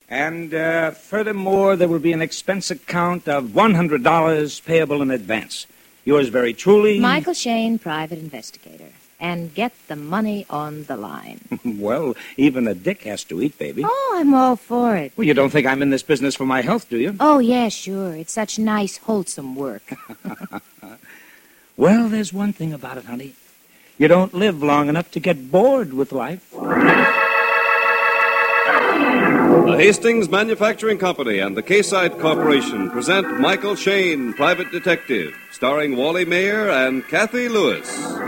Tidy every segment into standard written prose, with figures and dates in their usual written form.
And furthermore, there will be an expense account of $100 payable in advance. Yours very truly... Michael Shane, private investigator. And get the money on the line. Well, even a dick has to eat, baby. Oh, I'm all for it. Well, you don't think I'm in this business for my health, do you? Oh, yeah, sure. It's such nice, wholesome work. Well, there's one thing about it, honey. You don't live long enough to get bored with life. The Hastings Manufacturing Company and the K-Side Corporation present Michael Shane, Private Detective, starring Wally Mayer and Kathy Lewis.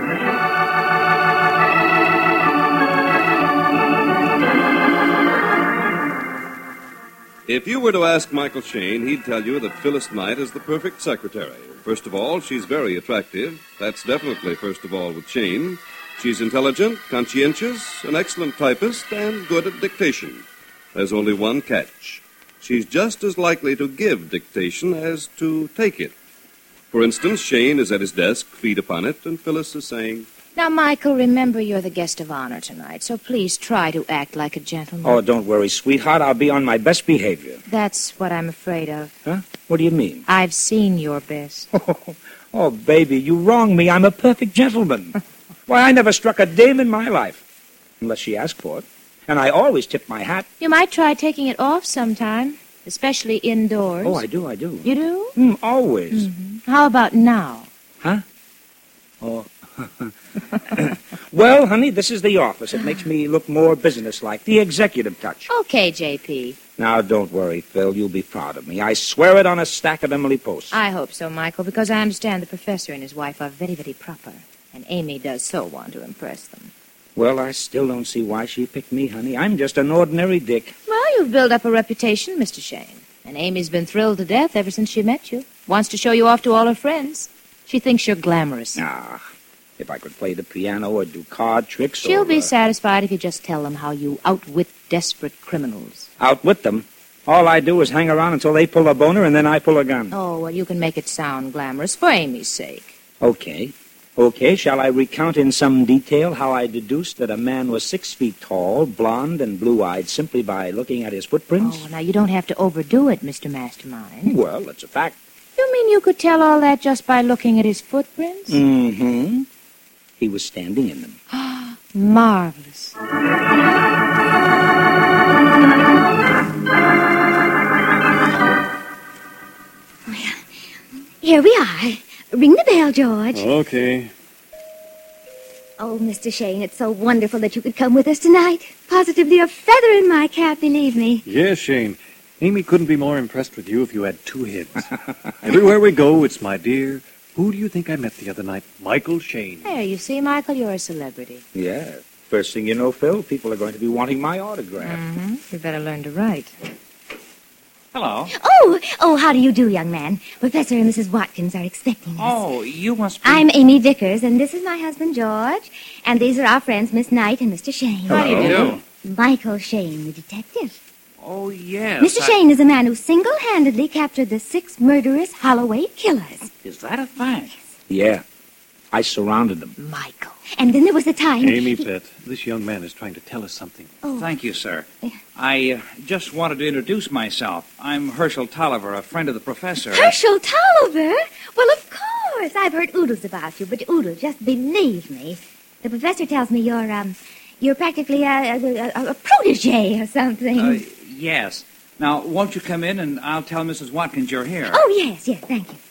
If you were to ask Michael Shane, he'd tell you that Phyllis Knight is the perfect secretary. First of all, she's very attractive. That's definitely first of all with Shane. She's intelligent, conscientious, an excellent typist, and good at dictation. There's only one catch. She's just as likely to give dictation as to take it. For instance, Shane is at his desk, feet upon it, and Phyllis is saying... Now, Michael, remember you're the guest of honor tonight, so please try to act like a gentleman. Oh, don't worry, sweetheart. I'll be on my best behavior. That's what I'm afraid of. Huh? What do you mean? I've seen your best. Oh, baby, you wrong me. I'm a perfect gentleman. Why, I never struck a dame in my life, unless she asked for it. And I always tip my hat. You might try taking it off sometime, especially indoors. Oh, I do. You do? Always. Mm-hmm. How about now? Huh? Oh. Well, honey, this is the office. It makes me look more businesslike. The executive touch. Okay, J.P. Now, don't worry, Phil. You'll be proud of me. I swear it on a stack of Emily posts. I hope so, Michael, because I understand the professor and his wife are very, very proper. And Amy does so want to impress them. Well, I still don't see why she picked me, honey. I'm just an ordinary dick. Well, you've built up a reputation, Mr. Shane. And Amy's been thrilled to death ever since she met you. Wants to show you off to all her friends. She thinks you're glamorous. Ah, if I could play the piano or do card tricks She'll be satisfied if you just tell them how you outwit desperate criminals. Outwit them? All I do is hang around until they pull a boner and then I pull a gun. Oh, well, you can make it sound glamorous for Amy's sake. Okay, shall I recount in some detail how I deduced that a man was 6 feet tall, blond, and blue-eyed simply by looking at his footprints? Oh, now you don't have to overdo it, Mr. Mastermind. Well, that's a fact. You mean you could tell all that just by looking at his footprints? Mm-hmm. He was standing in them. Marvelous. Here we are. Ring the bell, George. Okay. Oh, Mr. Shane, it's so wonderful that you could come with us tonight. Positively a feather in my cap, believe me. Yes, Shane. Amy couldn't be more impressed with you if you had two heads. Everywhere we go, it's my dear. Who do you think I met the other night? Michael Shane. There, you see, Michael, you're a celebrity. Yeah. First thing you know, Phil, people are going to be wanting my autograph. Mm-hmm. You better learn to write. Hello. Oh, how do you do, young man? Professor and Mrs. Watkins are expecting us. Oh, you must be... I'm Amy Vickers, and this is my husband, George. And these are our friends, Miss Knight and Mr. Shane. How do you do? Michael Shane, the detective. Oh, yes. Mr. Shane is a man who single-handedly captured the 6 murderous Holloway killers. Is that a fact? Yeah. I surrounded them. Michael. And then there was the time... Amy, pet, this young man is trying to tell us something. Oh. Thank you, sir. I just wanted to introduce myself. I'm Herschel Tolliver, a friend of the professor. Herschel Tolliver? Well, of course. I've heard oodles about you, but oodle, just believe me. The professor tells me you're practically a protege or something. Yes. Now, won't you come in and I'll tell Mrs. Watkins you're here. Oh, yes, thank you.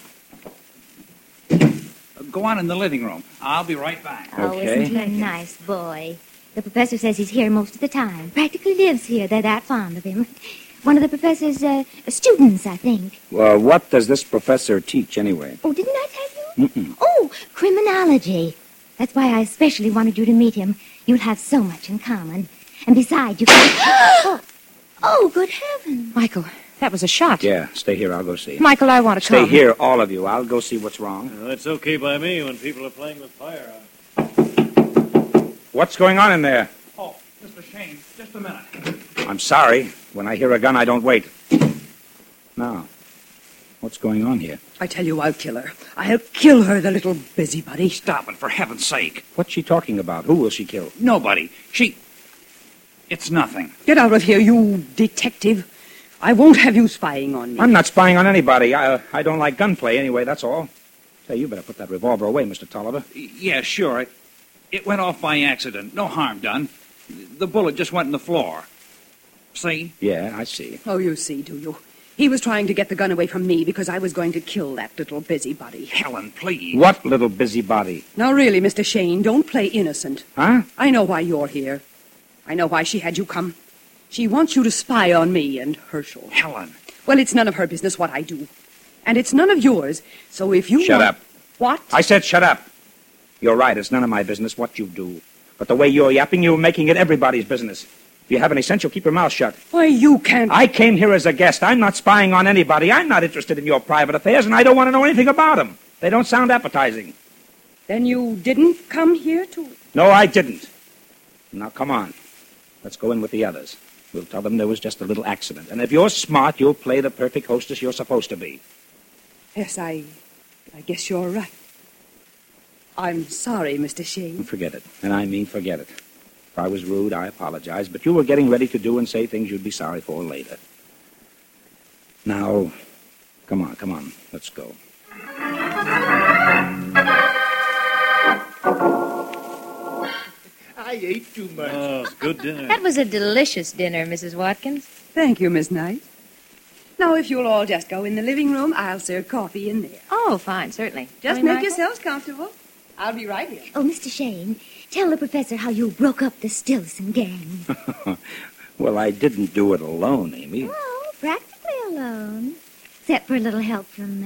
Go on in the living room. I'll be right back. Oh, Okay. isn't he a nice boy? The professor says he's here most of the time. Practically lives here. They're that fond of him. One of the professor's students, I think. Well, what does this professor teach, anyway? Oh, didn't I tell you? Mm-mm. Oh, criminology. That's why I especially wanted you to meet him. You'll have so much in common. And besides, you can... Oh, good heavens. Michael, that was a shot. Yeah, stay here. I'll go see. Michael, I want to Stay come. here, all of you. I'll go see what's wrong. Well, it's okay by me when people are playing with fire. What's going on in there? Oh, Mr. Shane, just a minute. I'm sorry. When I hear a gun, I don't wait. Now, what's going on here? I tell you, I'll kill her. I'll kill her, the little busybody. Stop it, for heaven's sake. What's she talking about? Who will she kill? Nobody. She... It's nothing. Get out of here, you detective. I won't have you spying on me. I'm not spying on anybody. I don't like gunplay anyway, that's all. Say, you better put that revolver away, Mr. Tolliver. Yeah, sure. It went off by accident. No harm done. The bullet just went in the floor. See? Yeah, I see. Oh, you see, do you? He was trying to get the gun away from me because I was going to kill that little busybody. Helen, please. What little busybody? Now, really, Mr. Shane, don't play innocent. Huh? I know why you're here. I know why she had you come. She wants you to spy on me and Herschel. Helen. Well, it's none of her business what I do. And it's none of yours, so if you Shut want... up. What? I said shut up. You're right, it's none of my business what you do. But the way you're yapping, you're making it everybody's business. If you have any sense, you'll keep your mouth shut. Why, you can't... I came here as a guest. I'm not spying on anybody. I'm not interested in your private affairs, and I don't want to know anything about them. They don't sound appetizing. Then you didn't come here to... No, I didn't. Now, come on. Let's go in with the others. We'll tell them there was just a little accident. And if you're smart, you'll play the perfect hostess you're supposed to be. Yes, I guess you're right. I'm sorry, Mr. Shane. Forget it. And I mean forget it. If I was rude, I apologize. But you were getting ready to do and say things you'd be sorry for later. Now, come on. Let's go. I ate too much. Oh, it's good dinner. That was a delicious dinner, Mrs. Watkins. Thank you, Miss Knight. Now, if you'll all just go in the living room, I'll serve coffee in there. Oh, fine, certainly. Just make yourselves comfortable. I'll be right here. Oh, Mr. Shane, tell the professor how you broke up the Stillson gang. Well, I didn't do it alone, Amy. Oh, practically alone. Except for a little help from,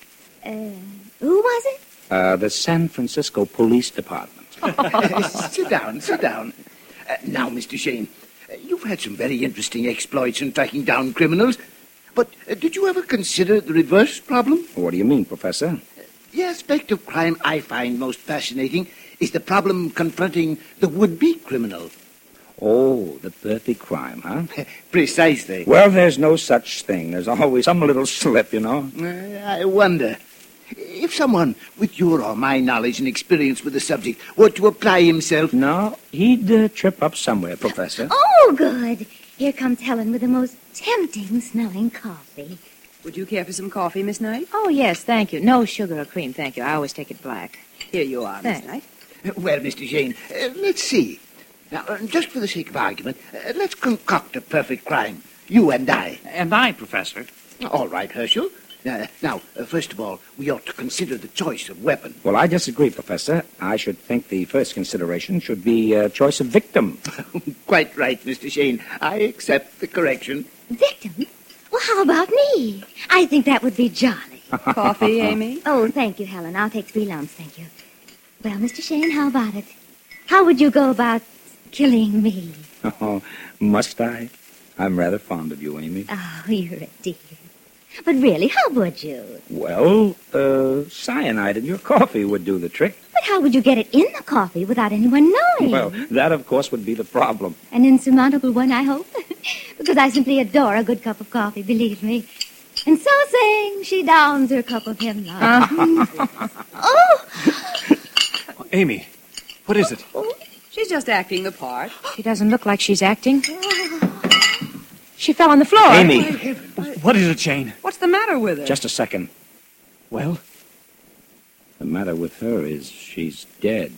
who was it? The San Francisco Police Department. Sit down. Now, Mr. Shane, you've had some very interesting exploits in tracking down criminals. But did you ever consider the reverse problem? What do you mean, Professor? The aspect of crime I find most fascinating is the problem confronting the would-be criminal. Oh, the perfect crime, huh? Precisely. Well, there's no such thing. There's always some little slip, you know. I wonder, if someone with your or my knowledge and experience with the subject were to apply himself... No, he'd trip up somewhere, Professor. Oh, good. Here comes Helen with the most tempting-smelling coffee. Would you care for some coffee, Miss Knight? Oh, yes, thank you. No sugar or cream, thank you. I always take it black. Here you are, Miss Thanks. Knight. Well, Mr. Shane, let's see. Now, just for the sake of argument, let's concoct a perfect crime. You and I. And I, Professor. All right, Herschel. Now, first of all, we ought to consider the choice of weapon. Well, I disagree, Professor. I should think the first consideration should be choice of victim. Quite right, Mr. Shane. I accept the correction. Victim? Well, how about me? I think that would be jolly. Coffee, Amy? Oh, thank you, Helen. I'll take 3 lumps, thank you. Well, Mr. Shane, how about it? How would you go about killing me? Oh, must I? I'm rather fond of you, Amy. Oh, you're a dear. But really, how would you? Well, cyanide in your coffee would do the trick. But how would you get it in the coffee without anyone knowing? Well, that, of course, would be the problem. An insurmountable one, I hope. Because I simply adore a good cup of coffee, believe me. And so saying, she downs her cup of hemlock. Oh! Amy, what is it? She's just acting the part. She doesn't look like she's acting. She fell on the floor. Amy, What is it, Shane? What's the matter with her? just a second. Well, The matter with her is she's dead.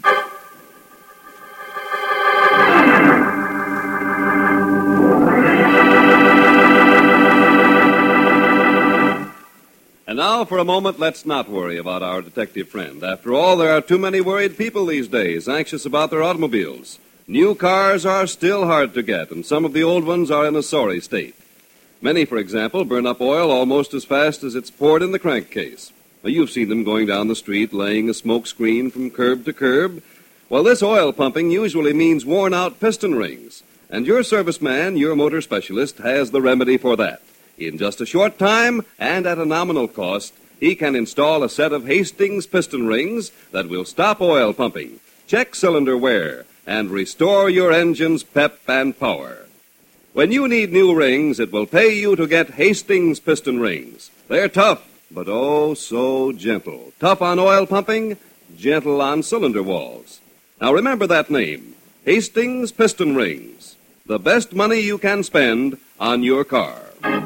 And now, for a moment, let's not worry about our detective friend. After all, there are too many worried people these days, anxious about their automobiles. New cars are still hard to get, and some of the old ones are in a sorry state. Many, for example, burn up oil almost as fast as it's poured in the crankcase. Now, you've seen them going down the street, laying a smoke screen from curb to curb. Well, this oil pumping usually means worn-out piston rings. And your serviceman, your motor specialist, has the remedy for that. In just a short time, and at a nominal cost, he can install a set of Hastings piston rings that will stop oil pumping, check cylinder wear, and restore your engine's pep and power. When you need new rings, it will pay you to get Hastings piston rings. They're tough, but oh so gentle. Tough on oil pumping, gentle on cylinder walls. Now remember that name, Hastings piston rings. The best money you can spend on your car.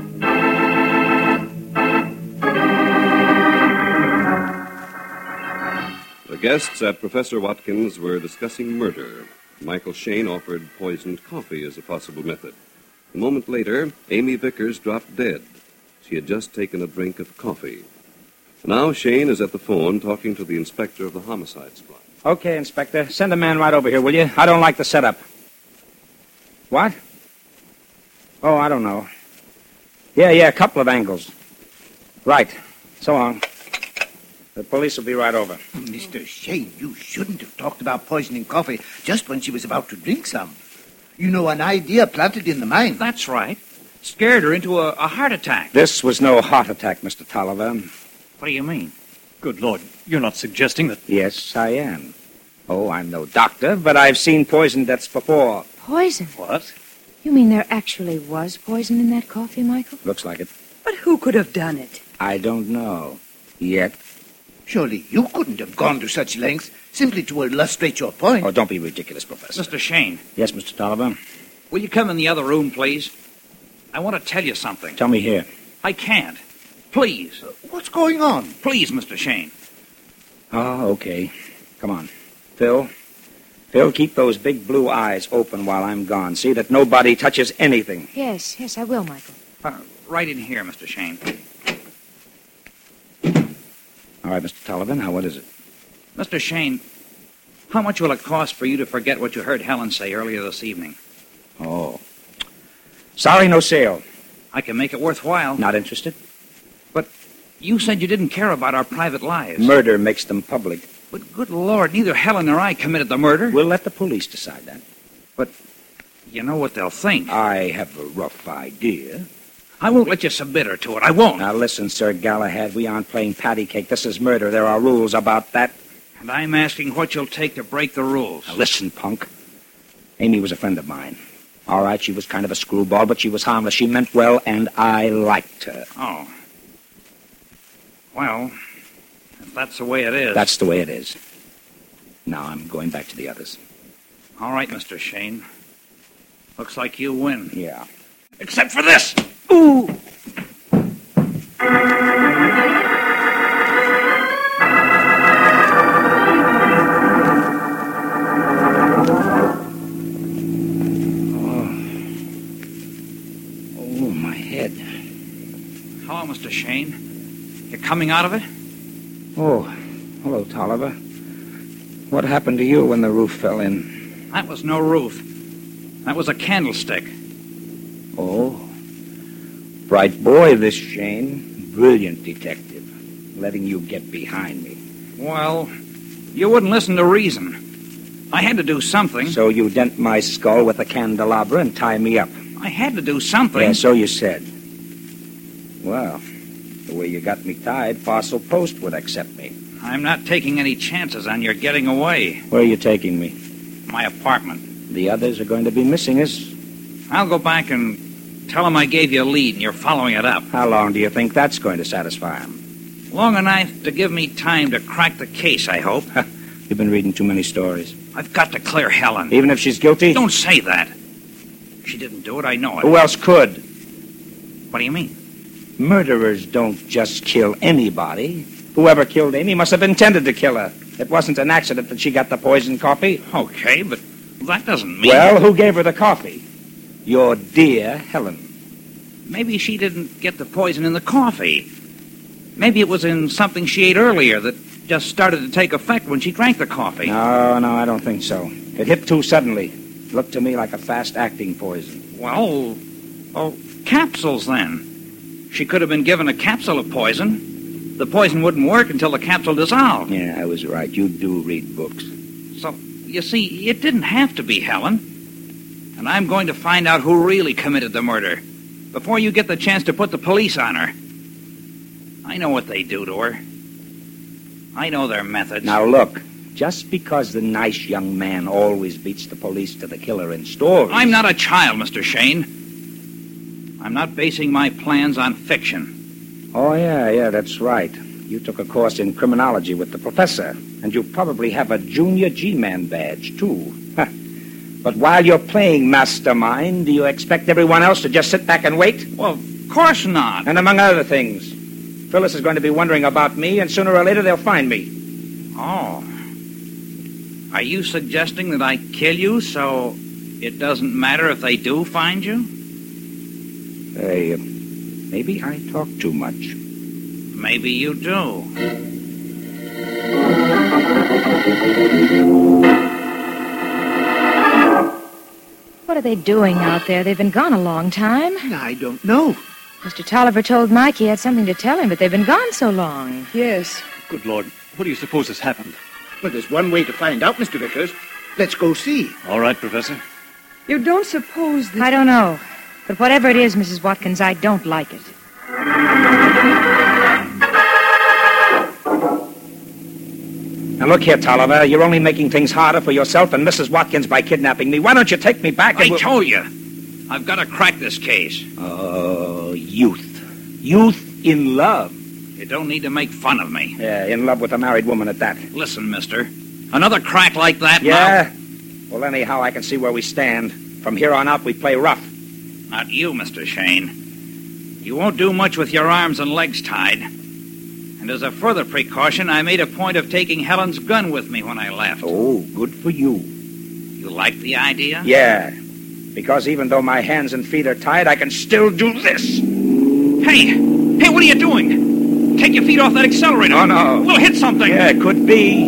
The guests at Professor Watkins were discussing murder. Michael Shayne offered poisoned coffee as a possible method. A moment later, Amy Vickers dropped dead. She had just taken a drink of coffee. Now Shayne is at the phone talking to the inspector of the homicide squad. Okay, Inspector. Send a man right over here, will you? I don't like the setup. What? Oh, I don't know. Yeah, a couple of angles. Right. So long. The police will be right over. Mr. Shayne, you shouldn't have talked about poisoning coffee just when she was about to drink some. You know, an idea planted in the mind. That's right. Scared her into a heart attack. This was no heart attack, Mr. Tolliver. What do you mean? Good Lord, you're not suggesting that... Yes, I am. Oh, I'm no doctor, but I've seen poison deaths before. Poison? What? You mean there actually was poison in that coffee, Michael? Looks like it. But who could have done it? I don't know. Yet. Surely you couldn't have gone to such lengths simply to illustrate your point. Oh, don't be ridiculous, Professor. Mr. Shayne, Yes, Mr. Tolliver? will you come in the other room, please? I want to tell you something. Tell me here. I can't. Please. What's going on? Please, Mr. Shayne. Oh, okay. Come on. Phil, keep those big blue eyes open while I'm gone. See that nobody touches anything. Yes, I will, Michael. Right in here, Mr. Shayne. All right, Mr. Tolliver, now what is it? Mr. Shayne, how much will it cost for you to forget what you heard Helen say earlier this evening? Oh. Sorry, no sale. I can make it worthwhile. Not interested? But you said you didn't care about our private lives. Murder makes them public. But good Lord, neither Helen nor I committed the murder. We'll let the police decide that. But you know what they'll think. I have a rough idea. I won't let you submit her to it. I won't. Now listen, Sir Galahad, we aren't playing patty cake. This is murder. There are rules about that. And I'm asking what you'll take to break the rules. Now listen, punk. Amy was a friend of mine. All right, she was kind of a screwball, but she was harmless. She meant well, and I liked her. Oh. Well, if that's the way it is. That's the way it is. Now I'm going back to the others. All right, Mr. Shayne. Looks like you win. Yeah. Except for this! Ooh! Oh, my head. Hello, Mr. Shayne. You're coming out of it? Oh, hello, Tolliver. What happened to you when the roof fell in? That was no roof. That was a candlestick. Oh. Bright boy, this Shayne. Brilliant detective. Letting you get behind me. Well, you wouldn't listen to reason. I had to do something. So you dent my skull with a candelabra and tie me up. I had to do something. Yeah, so you said. Well, the way you got me tied, Parcel Post would accept me. I'm not taking any chances on your getting away. Where are you taking me? My apartment. The others are going to be missing us. I'll go back and tell them I gave you a lead and you're following it up. How long do you think that's going to satisfy them? Long enough to give me time to crack the case, I hope. You've been reading too many stories. I've got to clear Helen. Even if she's guilty? Don't say that. She didn't do it, I know it. Who else could? What do you mean? Murderers don't just kill anybody. Whoever killed Amy must have intended to kill her. It wasn't an accident that she got the poisoned coffee. Okay, but that doesn't mean... Well, who gave her the coffee? Your dear Helen. Maybe she didn't get the poison in the coffee. Maybe it was in something she ate earlier that just started to take effect when she drank the coffee. No, I don't think so. It hit too suddenly. It looked to me like a fast-acting poison. Well, capsules then. She could have been given a capsule of poison. The poison wouldn't work until the capsule dissolved. Yeah, I was right. You do read books. So, you see, it didn't have to be Helen. And I'm going to find out who really committed the murder before you get the chance to put the police on her. I know what they do to her. I know their methods. Now, look. Just because the nice young man always beats the police to the killer in stories... I'm not a child, Mr. Shayne. I'm not basing my plans on fiction. Oh, yeah, that's right. You took a course in criminology with the professor, and you probably have a junior G-Man badge, too. But while you're playing mastermind, do you expect everyone else to just sit back and wait? Well, of course not. And among other things, Phyllis is going to be wondering about me, and sooner or later they'll find me. Oh. Are you suggesting that I kill you so it doesn't matter if they do find you? Hey, maybe I talk too much. Maybe you do. What are they doing out there? They've been gone a long time. I don't know. Mr. Tolliver told Mike he had something to tell him, but they've been gone so long. Yes. Good Lord, what do you suppose has happened? Well, there's one way to find out, Mr. Vickers. Let's go see. All right, Professor. You don't suppose that... I don't know. But whatever it is, Mrs. Watkins, I don't like it. Now, look here, Tolliver. You're only making things harder for yourself and Mrs. Watkins by kidnapping me. Why don't you take me back and I told you. I've got to crack this case. Oh, youth. Youth in love. You don't need to make fun of me. Yeah, in love with a married woman at that. Listen, mister. Another crack like that Yeah? Well, anyhow, I can see where we stand. From here on out, we play rough. now? Not you, Mr. Shane. You won't do much with your arms and legs tied. And as a further precaution, I made a point of taking Helen's gun with me when I left. Oh, good for you. You like the idea? Yeah, because even though my hands and feet are tied, I can still do this. Hey, what are you doing? Take your feet off that accelerator. Oh, no. We'll hit something. Yeah, it could be.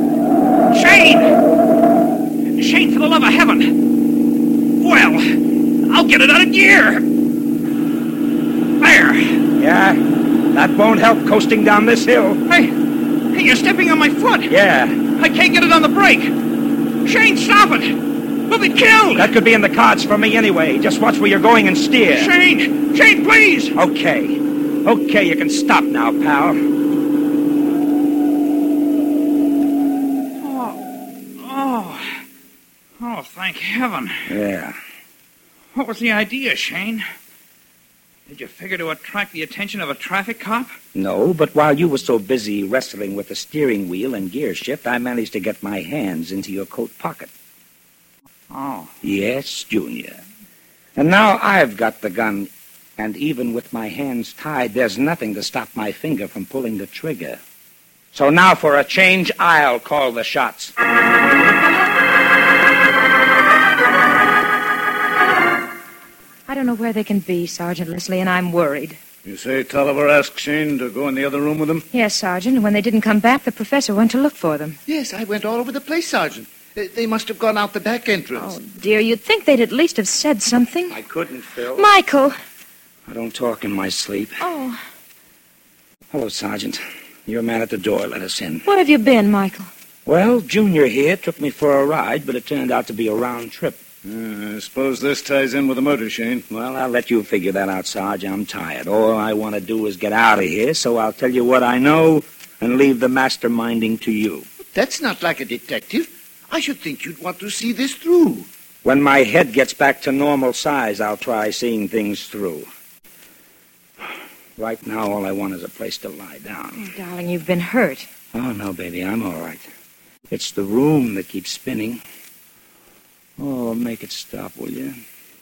Shane! Shane, for the love of heaven. Well, I'll get it out of gear. There. Yeah, that won't help coasting down this hill. Hey, you're stepping on my foot. Yeah, I can't get it on the brake. Shane, stop it. We'll be killed. that could be in the cards for me anyway. Just watch where you're going and steer. Shane, please. Okay, you can stop now, pal. Oh, thank heaven. Yeah. What was the idea, Shane? Did you figure to attract the attention of a traffic cop? No, but while you were so busy wrestling with the steering wheel and gear shift, I managed to get my hands into your coat pocket. Oh. Yes, Junior. And now I've got the gun, and even with my hands tied, there's nothing to stop my finger from pulling the trigger. So now for a change, I'll call the shots. I don't know where they can be, Sergeant Leslie, and I'm worried. You say Tolliver asked Shane to go in the other room with him? Yes, Sergeant, and when they didn't come back, the professor went to look for them. Yes, I went all over the place, Sergeant. They must have gone out the back entrance. Oh, dear, you'd think they'd at least have said something. I couldn't, Phil. Michael! I don't talk in my sleep. Oh, Hello, Sergeant. You're a man at the door. Let us in. where have you been, Michael? Well, Junior here took me for a ride, but it turned out to be a round trip. I suppose this ties in with the murder, Shane. Well, I'll let you figure that out, Sarge. I'm tired. All I want to do is get out of here, so I'll tell you what I know and leave the masterminding to you. That's not like a detective. I should think you'd want to see this through. When my head gets back to normal size, I'll try seeing things through. Right now, all I want is a place to lie down. Oh, darling, you've been hurt. Oh, no, baby, I'm all right. It's the room that keeps spinning. Oh, make it stop, will you?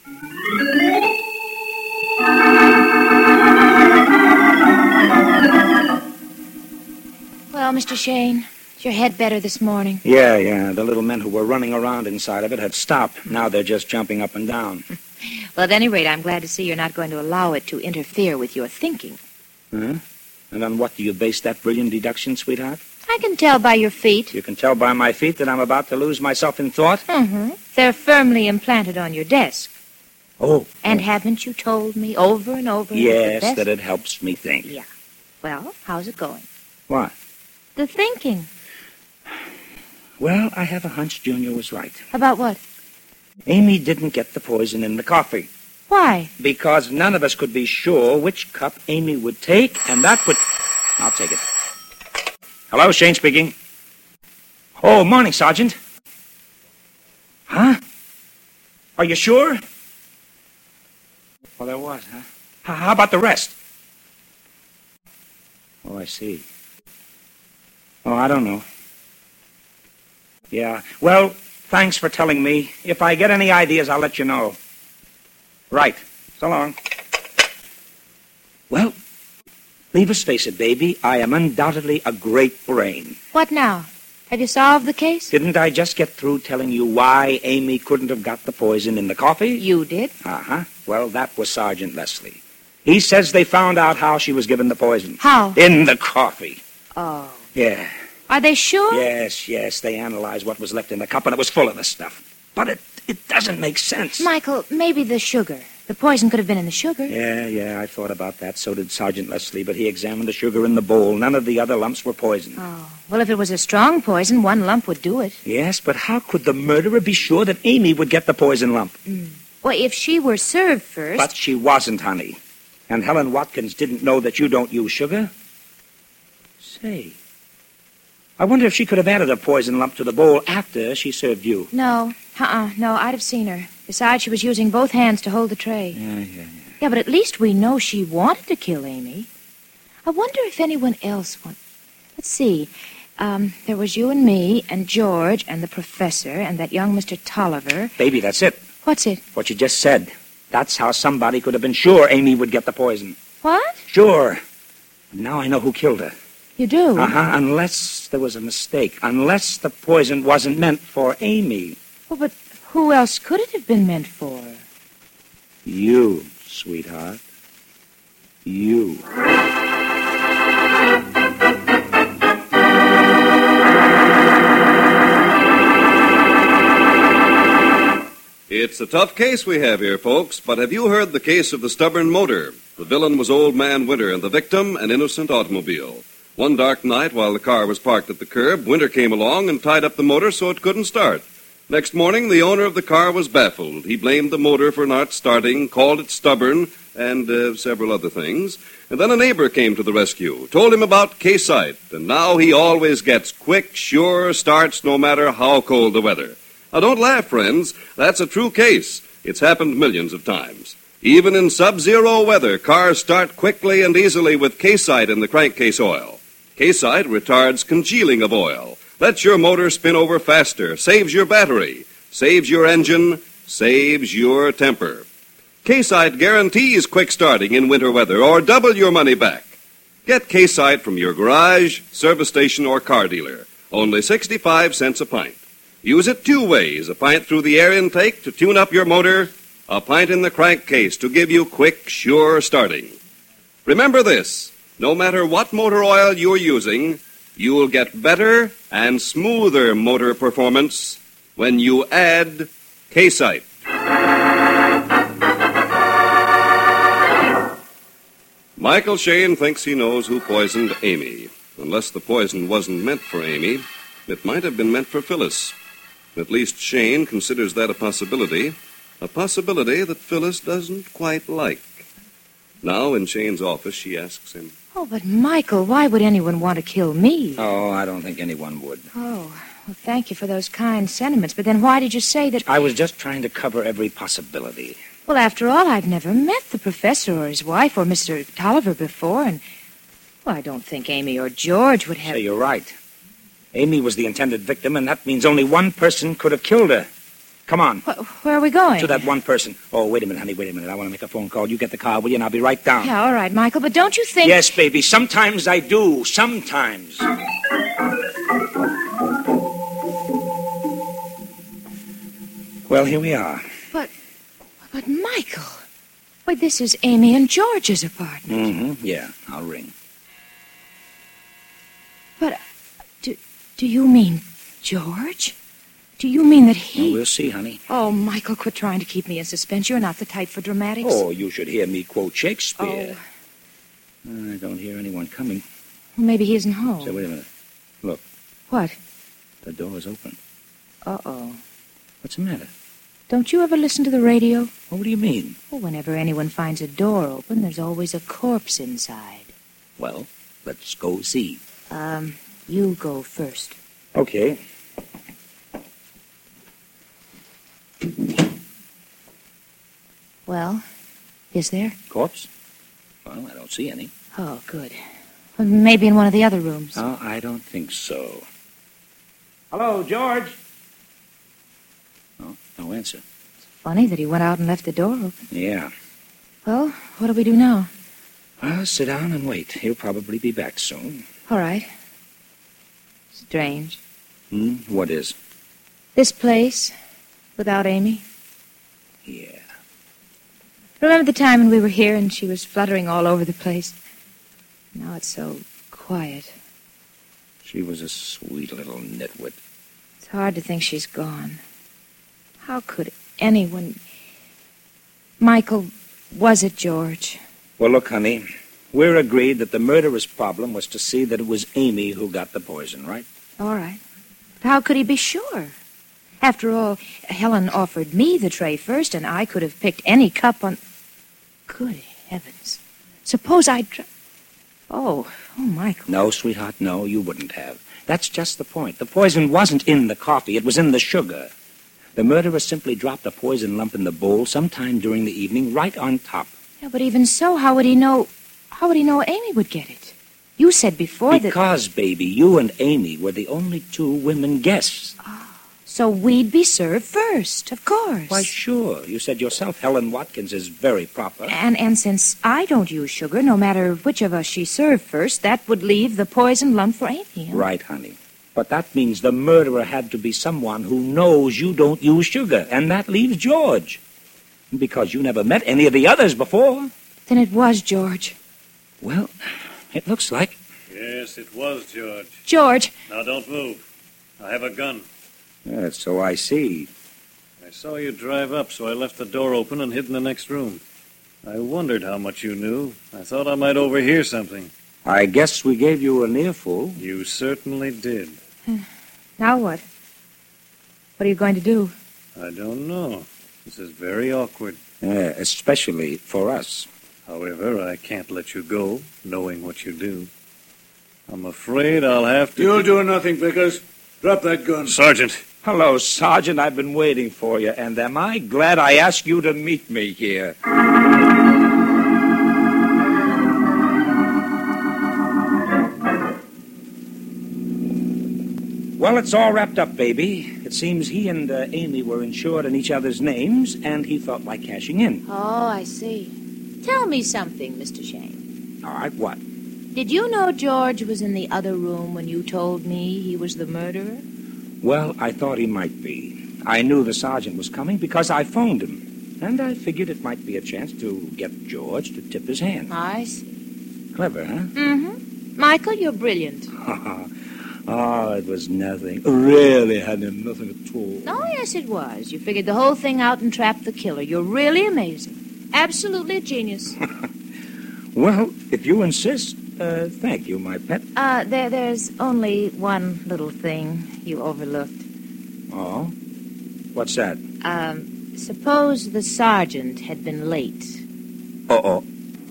Well, Mr. Shane, is your head better this morning? Yeah. The little men who were running around inside of it had stopped. Now they're just jumping up and down. Well, at any rate, I'm glad to see you're not going to allow it to interfere with your thinking. Huh? And on what do you base that brilliant deduction, sweetheart? I can tell by your feet. You can tell by my feet that I'm about to lose myself in thought? Mm-hmm. They're firmly implanted on your desk. Oh. And haven't you told me over and over? Yes, that that it helps me think. Yeah. Well, how's it going? What? The thinking. Well, I have a hunch Junior was right. About what? Amy didn't get the poison in the coffee. Why? Because none of us could be sure which cup Amy would take, and that would... I'll take it. Hello, Shane speaking. Oh, morning, Sergeant. Huh? Are you sure? Well, there was, huh? How about the rest? Oh, I see. Oh, I don't know. Yeah, well, Thanks for telling me. If I get any ideas, I'll let you know. Right. So long. Well, leave us face it, baby. I am undoubtedly a great brain. What now? Have you solved the case? Didn't I just get through telling you why Amy couldn't have got the poison in the coffee? You did. Uh-huh. Well, that was Sergeant Leslie. He says they found out how she was given the poison. How? In the coffee. Oh. Yeah. Are they sure? Yes. They analyzed what was left in the cup, and it was full of the stuff. But it doesn't make sense. Michael, maybe the sugar. The poison could have been in the sugar. Yeah, I thought about that. So did Sergeant Leslie, but he examined the sugar in the bowl. None of the other lumps were poisoned. Oh. Well, if it was a strong poison, one lump would do it. Yes, but how could the murderer be sure that Amy would get the poison lump? Well, if she were served first... But she wasn't, honey. And Helen Watkins didn't know that you don't use sugar. Say, I wonder if she could have added a poison lump to the bowl after she served you. No. No, I'd have seen her. Besides, she was using both hands to hold the tray. Yeah. Yeah, but at least we know she wanted to kill Amy. I wonder if anyone else wanted... Let's see. There was you and me and George and the professor and that young Mr. Tolliver. Baby, that's it. What's it? What you just said. That's how somebody could have been sure Amy would get the poison. What? Sure. Now I know who killed her. You do? Uh-huh, unless there was a mistake. Unless the poison wasn't meant for Amy. Well, but who else could it have been meant for? You, sweetheart. You. It's a tough case we have here, folks, but have you heard the case of the stubborn motor? The villain was Old Man Winter, and the victim, an innocent automobile. One dark night, while the car was parked at the curb, Winter came along and tied up the motor so it couldn't start. Next morning, the owner of the car was baffled. He blamed the motor for not starting, called it stubborn, and several other things. And then a neighbor came to the rescue, told him about K-Site, and now he always gets quick, sure starts no matter how cold the weather. Now, don't laugh, friends. That's a true case. It's happened millions of times. Even in sub-zero weather, cars start quickly and easily with K-Site in the crankcase oil. K-Site retards congealing of oil, lets your motor spin over faster, saves your battery, saves your engine, saves your temper. K-Site guarantees quick starting in winter weather or double your money back. Get K-Site from your garage, service station, or car dealer. Only 65 cents a pint. Use it two ways, a pint through the air intake to tune up your motor, a pint in the crankcase to give you quick, sure starting. Remember this, no matter what motor oil you're using, you'll get better and smoother motor performance when you add K-Site. Michael Shayne thinks he knows who poisoned Amy. Unless the poison wasn't meant for Amy, it might have been meant for Phyllis. At least Shayne considers that a possibility that Phyllis doesn't quite like. Now, in Shayne's office, she asks him, Oh, but Michael, why would anyone want to kill me? Oh, I don't think anyone would. Oh, well, thank you for those kind sentiments, but then why did you say that... I was just trying to cover every possibility. Well, after all, I've never met the professor or his wife or Mr. Tolliver before, and... Well, I don't think Amy or George would have... Say, you're right. Amy was the intended victim, and that means only one person could have killed her. Come on. Where are we going? To that one person. Oh, wait a minute, honey, wait a minute. I want to make a phone call. You get the car, will you? And I'll be right down. Yeah, all right, Michael, but don't you think... Yes, baby, sometimes I do. Sometimes. Well, here we are. But Michael... Why, this is Amy and George's apartment. Mm-hmm, yeah, I'll ring. But... Do you mean George? Do you mean that he... Well, we'll see, honey. Oh, Michael, quit trying to keep me in suspense. You're not the type for dramatics. Oh, you should hear me quote Shakespeare. Oh. I don't hear anyone coming. Well, maybe he isn't home. Say, wait a minute. Look. What? The door is open. Uh-oh. What's the matter? Don't you ever listen to the radio? Well, what do you mean? Well, whenever anyone finds a door open, there's always a corpse inside. Well, let's go see. You go first. Okay. Well, is there? Corpse? Well, I don't see any. Oh, good. Well, maybe in one of the other rooms. Oh, I don't think so. Hello, George. No answer. Funny that he went out and left the door open. Yeah. Well, what do we do now? Well, sit down and wait. He'll probably be back soon. All right. Strange. What is? This place, without Amy. Yeah. Remember the time when we were here and she was fluttering all over the place? Now it's so quiet. She was a sweet little nitwit. It's hard to think she's gone. How could anyone... Michael, was it George? Well, look, honey, we're agreed that the murderer's problem was to see that it was Amy who got the poison, right? All right. But how could he be sure? After all, Helen offered me the tray first, and I could have picked any cup on... Good heavens. Suppose I'd... Oh, Michael. No, sweetheart, no, you wouldn't have. That's just the point. The poison wasn't in the coffee. It was in the sugar. The murderer simply dropped a poison lump in the bowl sometime during the evening, right on top. Yeah, but even so, how would he know Amy would get it? You said before that... Because, baby, you and Amy were the only two women guests. So we'd be served first, of course. Why, sure. You said yourself Helen Watkins is very proper. And since I don't use sugar, no matter which of us she served first, that would leave the poison lump for Amy. Huh? Right, honey. But that means the murderer had to be someone who knows you don't use sugar, and that leaves George. Because you never met any of the others before. Then it was George. Well, it looks like... Yes, it was George. George! Now, don't move. I have a gun. So I see. I saw you drive up, so I left the door open and hid in the next room. I wondered how much you knew. I thought I might overhear something. I guess we gave you an earful. You certainly did. Now what? What are you going to do? I don't know. This is very awkward. Especially for us. However, I can't let you go, knowing what you do. I'm afraid I'll have to... You'll do nothing, Vickers. Drop that gun. Sergeant. Hello, Sergeant. I've been waiting for you, and am I glad I asked you to meet me here. Well, it's all wrapped up, baby. It seems he and Amy were insured in each other's names, and he felt like cashing in. Oh, I see. Tell me something, Mr. Shane. All right, what? Did you know George was in the other room when you told me he was the murderer? Well, I thought he might be. I knew the sergeant was coming because I phoned him. And I figured it might be a chance to get George to tip his hand. I see. Clever, huh? Mm-hmm. Michael, you're brilliant. Oh, it was nothing. Really had nothing at all. Oh, yes, it was. You figured the whole thing out and trapped the killer. You're really amazing. Absolutely a genius. Well, if you insist, thank you, my pet. There's only one little thing you overlooked. Oh? What's that? Suppose the sergeant had been late. Uh-oh.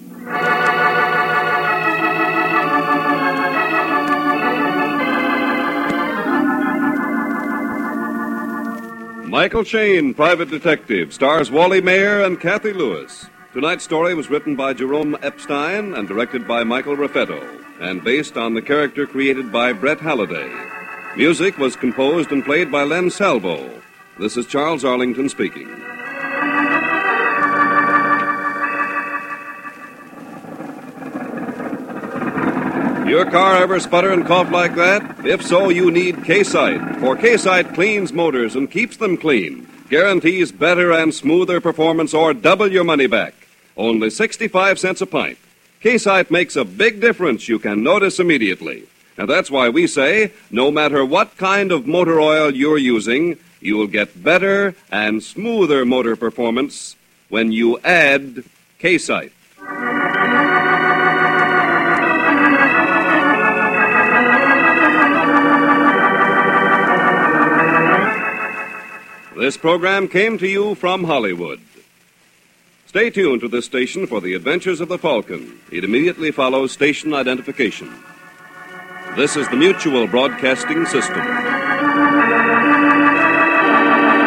Michael Shane, Private Detective, stars Wally Mayer and Kathy Lewis. Tonight's story was written by Jerome Epstein and directed by Michael Raffetto, and based on the character created by Brett Halliday. Music was composed and played by Len Salvo. This is Charles Arlington speaking. Your car ever sputter and cough like that? If so, you need K-Site, for K-Site cleans motors and keeps them clean. Guarantees better and smoother performance or double your money back. Only 65 cents a pint. K-Site makes a big difference you can notice immediately. And that's why we say, no matter what kind of motor oil you're using, you'll get better and smoother motor performance when you add K-Site. This program came to you from Hollywood. Stay tuned to this station for the adventures of the Falcon. It immediately follows station identification. This is the Mutual Broadcasting System.